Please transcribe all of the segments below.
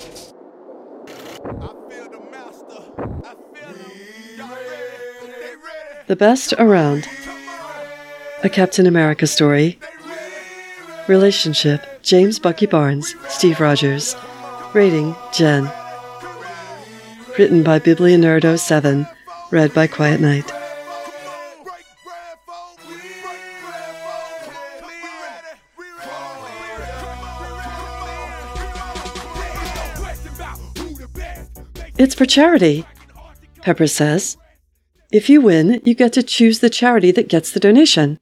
The Best Around. A Captain America story. Relationship, James Bucky Barnes, Steve Rogers. Rating, Jen. Written by Biblionerdo7. Read by Quiet Night. It's for charity, Pepper says. If you win, you get to choose the charity that gets the donation.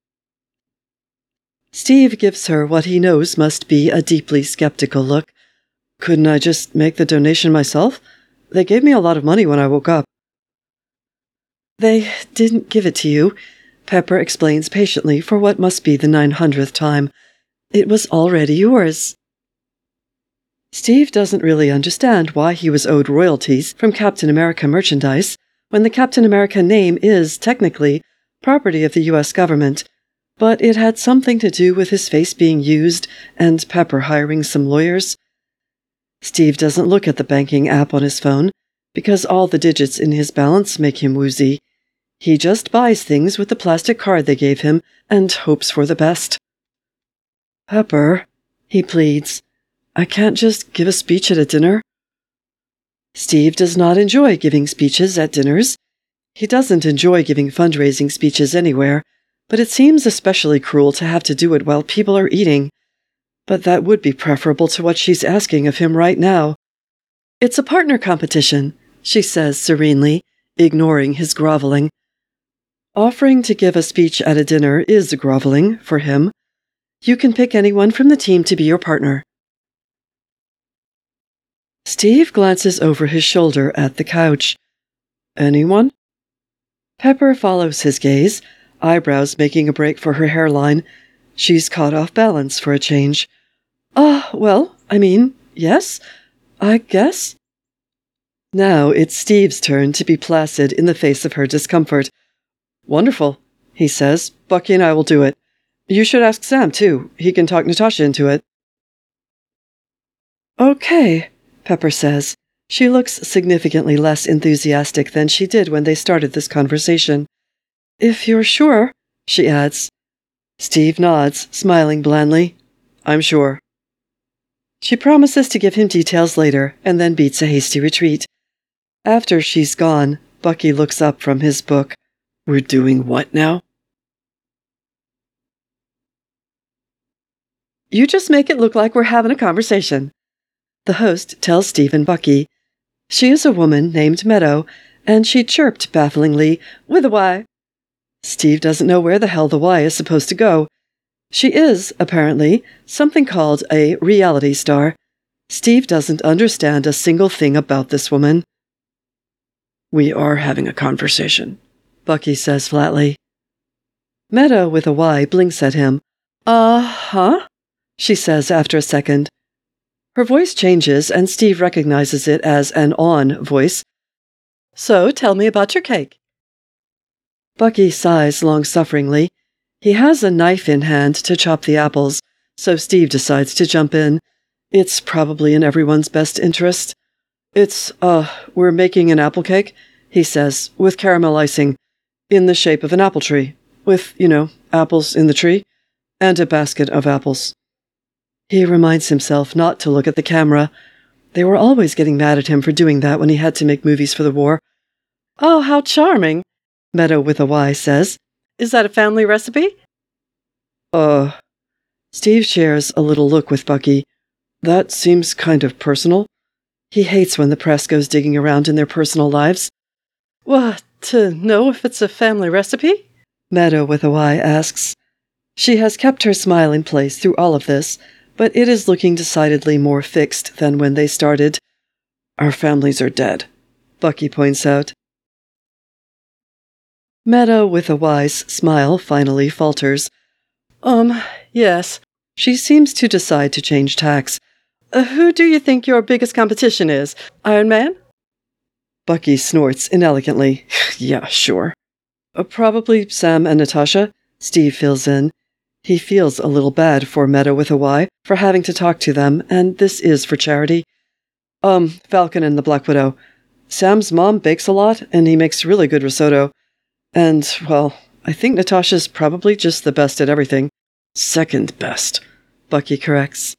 Steve gives her what he knows must be a deeply skeptical look. Couldn't I just make the donation myself? They gave me a lot of money when I woke up. They didn't give it to you, Pepper explains patiently for what must be the 900th time. It was already yours. Steve doesn't really understand why he was owed royalties from Captain America merchandise when the Captain America name is, technically, property of the U.S. government, but it had something to do with his face being used and Pepper hiring some lawyers. Steve doesn't look at the banking app on his phone because all the digits in his balance make him woozy. He just buys things with the plastic card they gave him and hopes for the best. Pepper, he pleads, I can't just give a speech at a dinner. Steve does not enjoy giving speeches at dinners. He doesn't enjoy giving fundraising speeches anywhere, but it seems especially cruel to have to do it while people are eating. But that would be preferable to what she's asking of him right now. It's a partner competition, she says serenely, ignoring his groveling. Offering to give a speech at a dinner is groveling for him. You can pick anyone from the team to be your partner. Steve glances over his shoulder at the couch. Anyone? Pepper follows his gaze, eyebrows making a break for her hairline. She's caught off balance for a change. Yes, I guess. Now it's Steve's turn to be placid in the face of her discomfort. Wonderful, he says. Bucky and I will do it. You should ask Sam, too. He can talk Natasha into it. Okay, Pepper says. She looks significantly less enthusiastic than she did when they started this conversation. If you're sure, she adds. Steve nods, smiling blandly. I'm sure. She promises to give him details later and then beats a hasty retreat. After she's gone, Bucky looks up from his book. We're doing what now? You just make it look like we're having a conversation, the host tells Steve and Bucky. She is a woman named Meadow, and she chirped bafflingly, with a Y. Steve doesn't know where the hell the Y is supposed to go. She is, apparently, something called a reality star. Steve doesn't understand a single thing about this woman. We are having a conversation, Bucky says flatly. Meadow with a Y blinks at him. Uh-huh, she says after a second. Her voice changes and Steve recognizes it as an on voice. So tell me about your cake. Bucky sighs long-sufferingly. He has a knife in hand to chop the apples, so Steve decides to jump in. It's probably in everyone's best interest. We're making an apple cake, he says, with caramel icing, in the shape of an apple tree, with, apples in the tree, and a basket of apples. He reminds himself not to look at the camera. They were always getting mad at him for doing that when he had to make movies for the war. Oh, how charming, Meadow with a Y says. Is that a family recipe? Steve shares a little look with Bucky. That seems kind of personal. He hates when the press goes digging around in their personal lives. What, to know if it's a family recipe? Meadow with a Y asks. She has kept her smile in place through all of this, but it is looking decidedly more fixed than when they started. Our families are dead, Bucky points out. Meadow with a Y's smile finally falters. Yes. She seems to decide to change tacks. Who do you think your biggest competition is? Iron Man? Bucky snorts inelegantly. Yeah, sure. Probably Sam and Natasha, Steve fills in. He feels a little bad for Meadow with a Y for having to talk to them, and this is for charity. Falcon and the Black Widow. Sam's mom bakes a lot, and he makes really good risotto. And, well, I think Natasha's probably just the best at everything. Second best, Bucky corrects.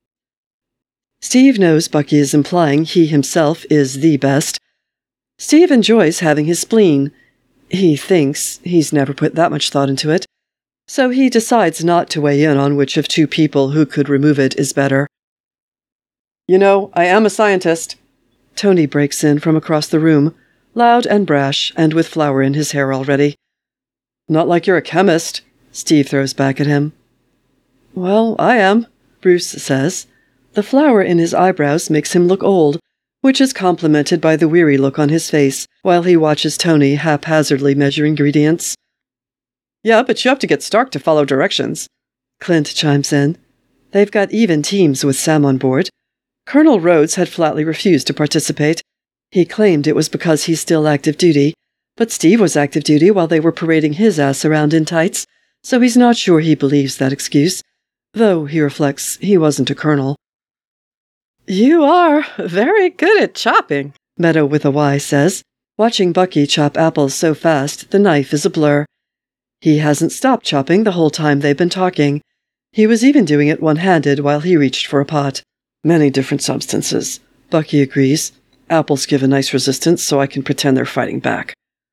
Steve knows Bucky is implying he himself is the best. Steve enjoys having his spleen. He thinks he's never put that much thought into it, so he decides not to weigh in on which of two people who could remove it is better. You know, I am a scientist. Tony breaks in from across the room, loud and brash, and with flour in his hair already. Not like you're a chemist, Steve throws back at him. Well, I am, Bruce says. The flour in his eyebrows makes him look old, which is complemented by the weary look on his face while he watches Tony haphazardly measure ingredients. Yeah, but you have to get Stark to follow directions, Clint chimes in. They've got even teams with Sam on board. Colonel Rhodes had flatly refused to participate. He claimed it was because he's still active duty, but Steve was active duty while they were parading his ass around in tights, so he's not sure he believes that excuse, though, he reflects, he wasn't a colonel. You are very good at chopping, Meadow with a Y says. Watching Bucky chop apples so fast, the knife is a blur. He hasn't stopped chopping the whole time they've been talking. He was even doing it one-handed while he reached for a pot. Many different substances, Bucky agrees. Apples give a nice resistance, so I can pretend they're fighting back.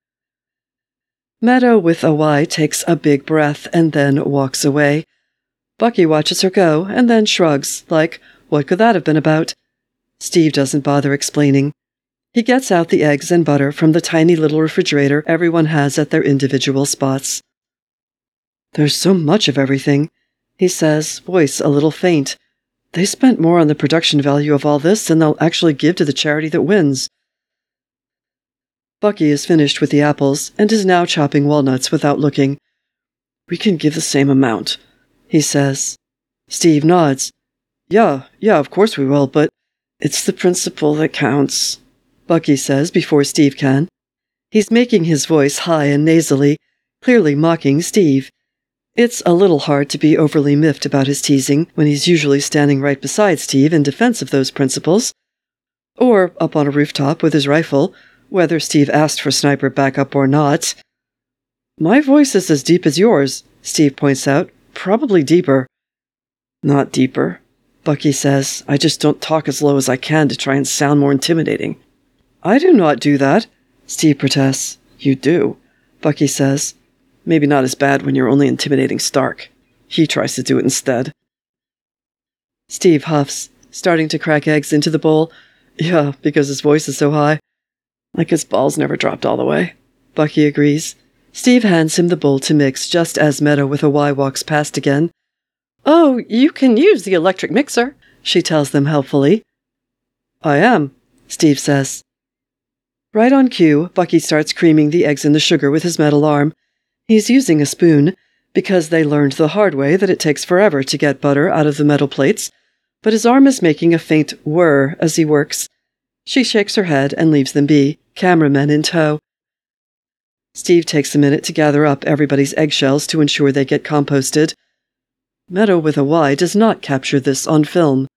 Meadow with a Y takes a big breath and then walks away. Bucky watches her go and then shrugs, like, what could that have been about? Steve doesn't bother explaining. He gets out the eggs and butter from the tiny little refrigerator everyone has at their individual spots. There's so much of everything, he says, voice a little faint. They spent more on the production value of all this than they'll actually give to the charity that wins. Bucky is finished with the apples and is now chopping walnuts without looking. We can give the same amount, he says. Steve nods. Yeah, of course we will, but it's the principle that counts, Bucky says before Steve can. He's making his voice high and nasally, clearly mocking Steve. It's a little hard to be overly miffed about his teasing when he's usually standing right beside Steve in defense of those principles. Or up on a rooftop with his rifle, whether Steve asked for sniper backup or not. My voice is as deep as yours, Steve points out. Probably deeper. Not deeper, Bucky says. I just don't talk as low as I can to try and sound more intimidating. I do not do that, Steve protests. You do, Bucky says. Maybe not as bad when you're only intimidating Stark. He tries to do it instead. Steve huffs, starting to crack eggs into the bowl. Yeah, because his voice is so high. Like his balls never dropped all the way. Bucky agrees. Steve hands him the bowl to mix just as Meadow with a Y walks past again. Oh, you can use the electric mixer, she tells them helpfully. I am, Steve says. Right on cue, Bucky starts creaming the eggs in the sugar with his metal arm. He's using a spoon, because they learned the hard way that it takes forever to get butter out of the metal plates, but his arm is making a faint whir as he works. She shakes her head and leaves them be, cameramen in tow. Steve takes a minute to gather up everybody's eggshells to ensure they get composted. Meadow with a Y does not capture this on film.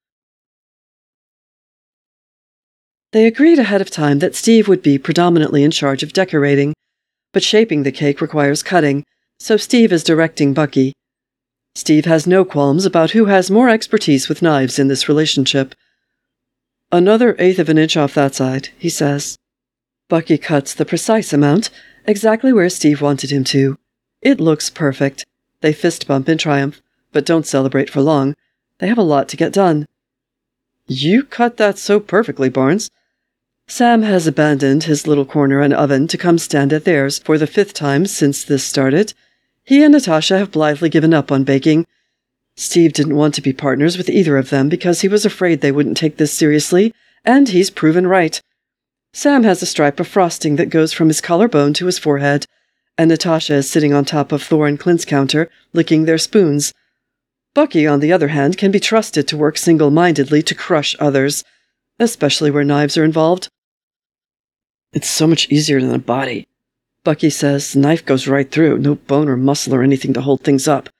They agreed ahead of time that Steve would be predominantly in charge of decorating, but shaping the cake requires cutting, so Steve is directing Bucky. Steve has no qualms about who has more expertise with knives in this relationship. Another 1/8 of an inch off that side, he says. Bucky cuts the precise amount, exactly where Steve wanted him to. It looks perfect. They fist bump in triumph, but don't celebrate for long. They have a lot to get done. You cut that so perfectly, Barnes. Sam has abandoned his little corner and oven to come stand at theirs for the 5th time since this started. He and Natasha have blithely given up on baking. Steve didn't want to be partners with either of them because he was afraid they wouldn't take this seriously, and he's proven right. Sam has a stripe of frosting that goes from his collarbone to his forehead, and Natasha is sitting on top of Thor and Clint's counter, licking their spoons. Bucky, on the other hand, can be trusted to work single-mindedly to crush others, especially where knives are involved. It's so much easier than a body, Bucky says. The knife goes right through, no bone or muscle or anything to hold things up.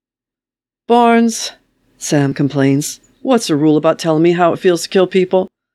Barnes, Sam complains. What's the rule about telling me how it feels to kill people?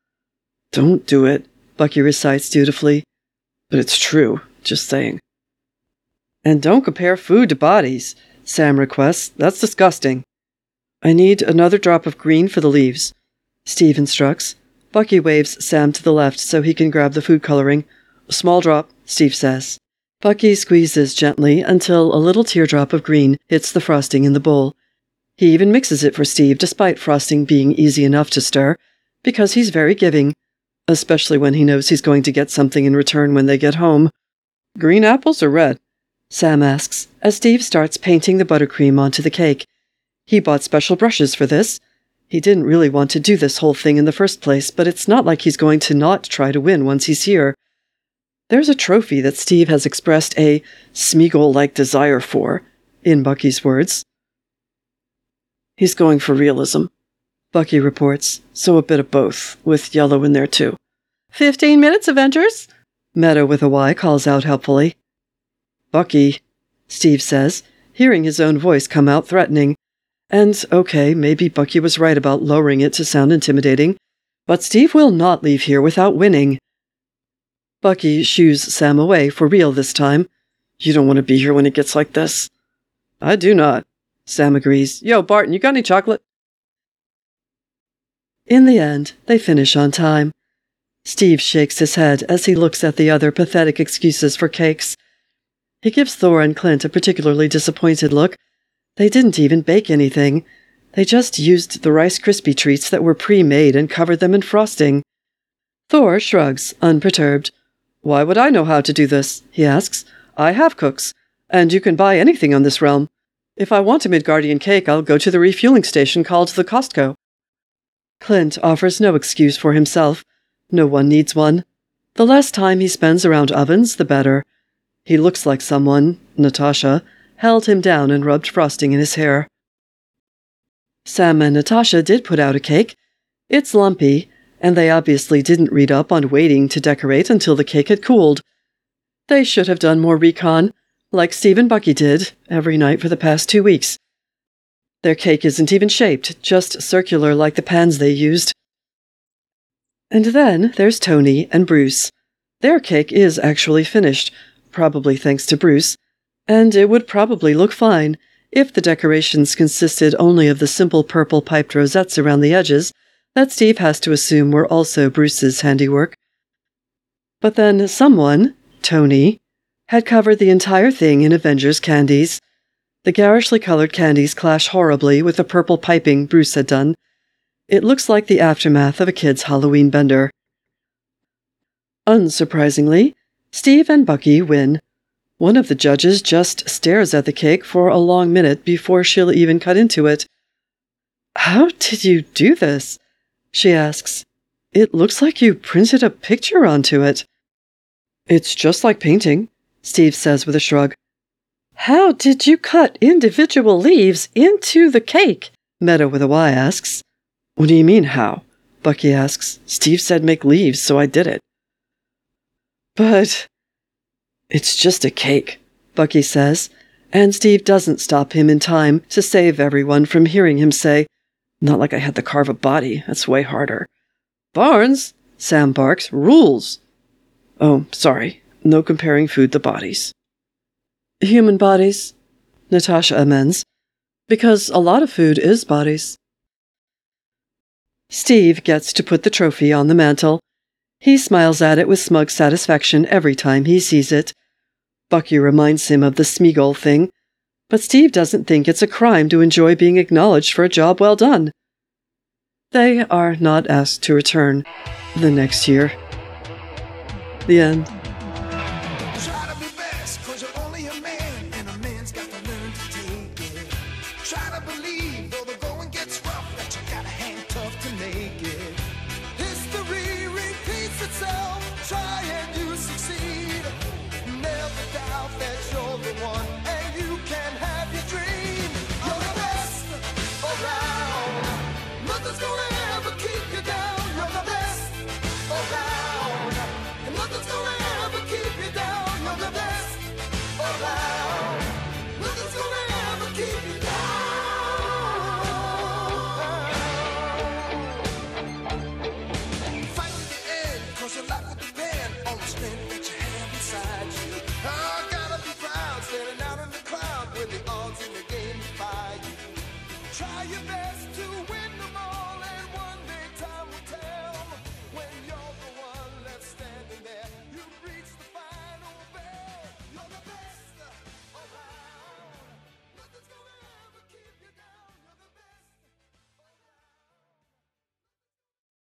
Don't do it, Bucky recites dutifully. But it's true, just saying. And don't compare food to bodies, Sam requests. That's disgusting. I need another drop of green for the leaves, Steve instructs. Bucky waves Sam to the left so he can grab the food coloring. A small drop, Steve says. Bucky squeezes gently until a little teardrop of green hits the frosting in the bowl. He even mixes it for Steve despite frosting being easy enough to stir, because he's very giving, especially when he knows he's going to get something in return when they get home. Green apples or red? Sam asks, as Steve starts painting the buttercream onto the cake. He bought special brushes for this. He didn't really want to do this whole thing in the first place, but it's not like he's going to not try to win once he's here. There's a trophy that Steve has expressed a Smeagol-like desire for, in Bucky's words. He's going for realism, Bucky reports, so a bit of both, with yellow in there too. 15 minutes, Avengers! Meadow with a Y calls out helpfully. Bucky, Steve says, hearing his own voice come out threatening. And, okay, maybe Bucky was right about lowering it to sound intimidating, but Steve will not leave here without winning. Bucky shoos Sam away for real this time. You don't want to be here when it gets like this. I do not, Sam agrees. Yo, Barton, you got any chocolate? In the end, they finish on time. Steve shakes his head as he looks at the other pathetic excuses for cakes. He gives Thor and Clint a particularly disappointed look. They didn't even bake anything. They just used the Rice Krispie treats that were pre-made and covered them in frosting. Thor shrugs, unperturbed. Why would I know how to do this? He asks. I have cooks, and you can buy anything on this realm. If I want a Midgardian cake, I'll go to the refueling station called the Costco. Clint offers no excuse for himself. No one needs one. The less time he spends around ovens, the better. He looks like someone, Natasha, held him down and rubbed frosting in his hair. Sam and Natasha did put out a cake. It's lumpy, and they obviously didn't read up on waiting to decorate until the cake had cooled. They should have done more recon, like Steve and Bucky did, every night for the past 2 weeks. Their cake isn't even shaped, just circular like the pans they used. And then there's Tony and Bruce. Their cake is actually finished, probably thanks to Bruce, and it would probably look fine if the decorations consisted only of the simple purple piped rosettes around the edges that Steve has to assume were also Bruce's handiwork. But then someone, Tony, had covered the entire thing in Avengers candies. The garishly colored candies clash horribly with the purple piping Bruce had done. It looks like the aftermath of a kid's Halloween bender. Unsurprisingly, Steve and Bucky win. One of the judges just stares at the cake for a long minute before she'll even cut into it. How did you do this? She asks. It looks like you printed a picture onto it. It's just like painting, Steve says with a shrug. How did you cut individual leaves into the cake? Meadow with a Y asks. What do you mean, how? Bucky asks. Steve said make leaves, so I did it. But it's just a cake, Bucky says, and Steve doesn't stop him in time to save everyone from hearing him say, not like I had to carve a body, that's way harder. Barnes, Sam barks, rules. Oh, sorry, no comparing food to bodies. Human bodies, Natasha amends, because a lot of food is bodies. Steve gets to put the trophy on the mantel. He smiles at it with smug satisfaction every time he sees it. Bucky reminds him of the Smeagol thing, but Steve doesn't think it's a crime to enjoy being acknowledged for a job well done. They are not asked to return the next year. The end. Try to be best, 'cause you're only a man, and a man's got to learn to take it. Try to believe, though the going gets rough, that you gotta hang tough to make it.